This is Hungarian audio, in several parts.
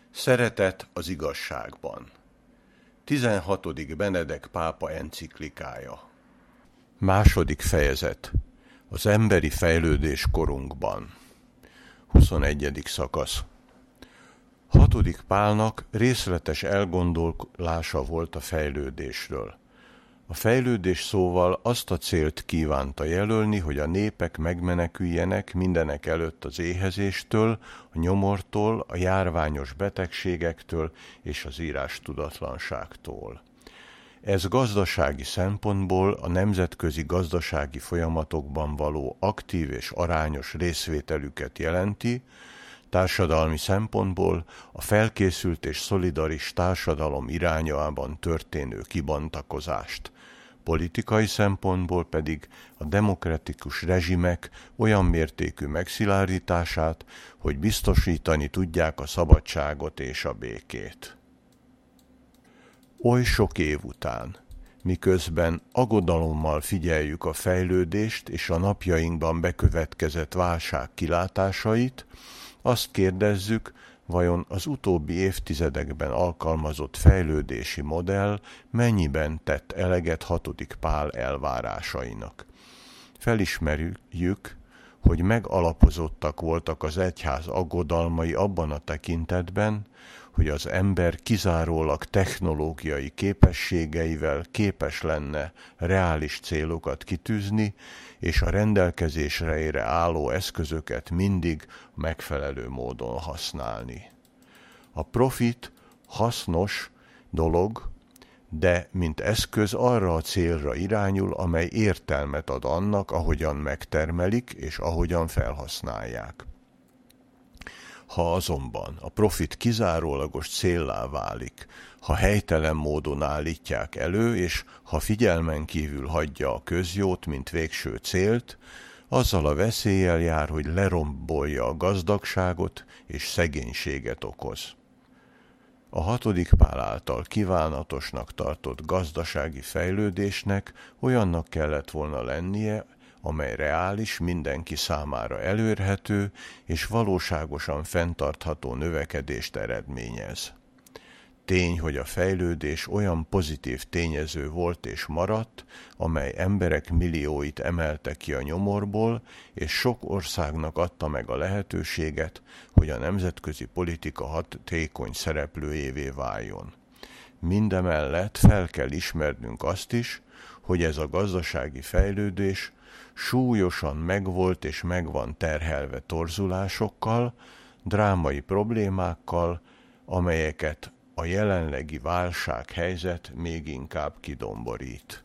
Szeretet az igazságban. 16. Benedek pápa enciklikája. Második fejezet. Az emberi fejlődés korunkban. 21. szakasz. 6. Pálnak részletes elgondolása volt a fejlődésről. A fejlődés szóval azt a célt kívánta jelölni, hogy a népek megmeneküljenek mindenek előtt az éhezéstől, a nyomortól, a járványos betegségektől és az írástudatlanságtól. Ez gazdasági szempontból a nemzetközi gazdasági folyamatokban való aktív és arányos részvételüket jelenti, társadalmi szempontból a felkészült és szolidaris társadalom irányában történő kibontakozást, politikai szempontból pedig a demokratikus rezsimek olyan mértékű megszilárdítását, hogy biztosítani tudják a szabadságot és a békét. Oly sok év után, miközben aggodalommal figyeljük a fejlődést és a napjainkban bekövetkezett válság kilátásait, azt kérdezzük, vajon az utóbbi évtizedekben alkalmazott fejlődési modell mennyiben tett eleget 6. Pál elvárásainak. Felismerjük, hogy megalapozottak voltak az egyház aggodalmai abban a tekintetben, hogy az ember kizárólag technológiai képességeivel képes lenne reális célokat kitűzni, és a rendelkezésre álló eszközöket mindig megfelelő módon használni. A profit hasznos dolog, de mint eszköz arra a célra irányul, amely értelmet ad annak, ahogyan megtermelik és ahogyan felhasználják. Ha azonban a profit kizárólagos céllá válik, ha helytelen módon állítják elő, és ha figyelmen kívül hagyja a közjót, mint végső célt, azzal a veszéllyel jár, hogy lerombolja a gazdagságot és szegénységet okoz. A 6. Pál által kívánatosnak tartott gazdasági fejlődésnek olyannak kellett volna lennie, amely reális, mindenki számára elérhető és valóságosan fenntartható növekedést eredményez. Tény, hogy a fejlődés olyan pozitív tényező volt és maradt, amely emberek millióit emelte ki a nyomorból, és sok országnak adta meg a lehetőséget, hogy a nemzetközi politika hatékony szereplőjévé váljon. Mindemellett fel kell ismernünk azt is, hogy ez a gazdasági fejlődés súlyosan megvolt és megvan terhelve torzulásokkal, drámai problémákkal, amelyeket a jelenlegi válsághelyzet még inkább kidomborít.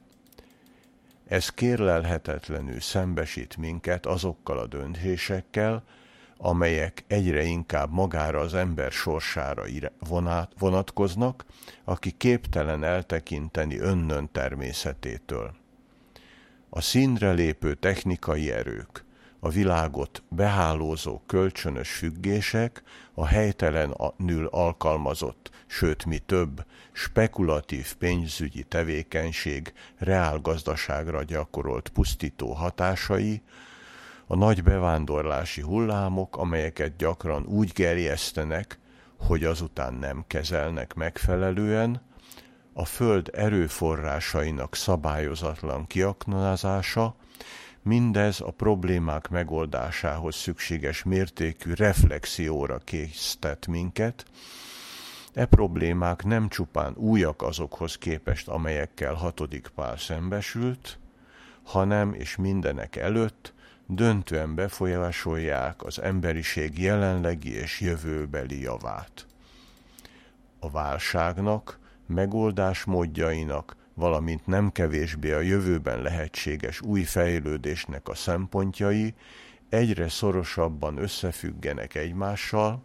Ez kérlelhetetlenül szembesít minket azokkal a döntésekkel, amelyek egyre inkább magára az ember sorsára vonatkoznak, aki képtelen eltekinteni önnön természetétől. A színre lépő technikai erők, a világot behálózó kölcsönös függések, a helytelenül alkalmazott, sőt mi több, spekulatív pénzügyi tevékenység reálgazdaságra gyakorolt pusztító hatásai, a nagy bevándorlási hullámok, amelyeket gyakran úgy gerjesztenek, hogy azután nem kezelnek megfelelően, a föld erőforrásainak szabályozatlan kiaknázása, mindez a problémák megoldásához szükséges mértékű reflexióra késztet minket. E problémák nem csupán újak azokhoz képest, amelyekkel 6. Pál szembesült, hanem és mindenek előtt döntően befolyásolják az emberiség jelenlegi és jövőbeli javát. A válságnak, megoldásmódjainak, valamint nem kevésbé a jövőben lehetséges új fejlődésnek a szempontjai egyre szorosabban összefüggenek egymással,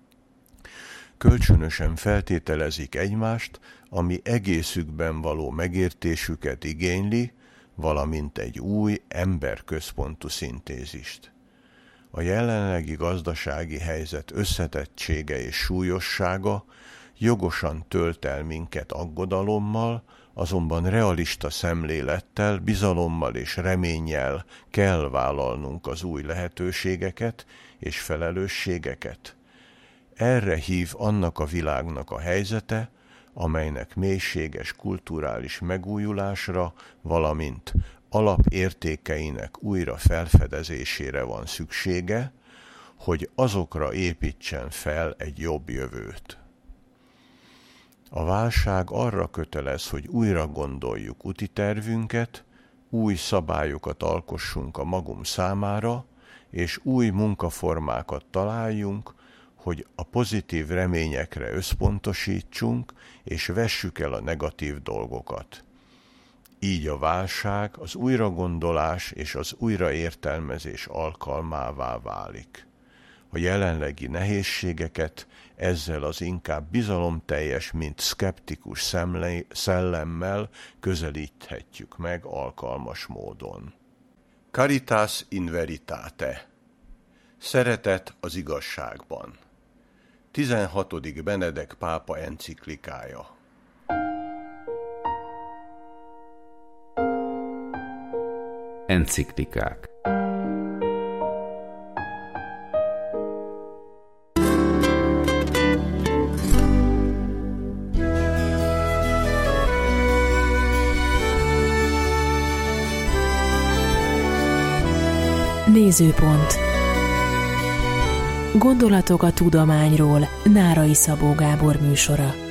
kölcsönösen feltételezik egymást, ami egészükben való megértésüket igényli, valamint egy új emberközpontú szintézist. A jelenlegi gazdasági helyzet összetettsége és súlyossága jogosan tölt el minket aggodalommal, azonban realista szemlélettel, bizalommal és reménnyel kell vállalnunk az új lehetőségeket és felelősségeket. Erre hív annak a világnak a helyzete, amelynek mélységes kulturális megújulásra, valamint alapértékeinek újra felfedezésére van szüksége, hogy azokra építsen fel egy jobb jövőt. A válság arra kötelez, hogy újra gondoljuk úti tervünket, új szabályokat alkossunk a magunk számára, és új munkaformákat találjunk, hogy a pozitív reményekre összpontosítsunk, és vessük el a negatív dolgokat. Így a válság az újragondolás és az újraértelmezés alkalmává válik. A jelenlegi nehézségeket ezzel az inkább bizalomteljes, mint szkeptikus szellemmel közelíthetjük meg alkalmas módon. Caritas in veritate. Szeretet az igazságban. 16. Benedek pápa enciklikája. Enciklikák. Nézőpont. Gondolatok a tudományról. Nárai Szabó Gábor műsora.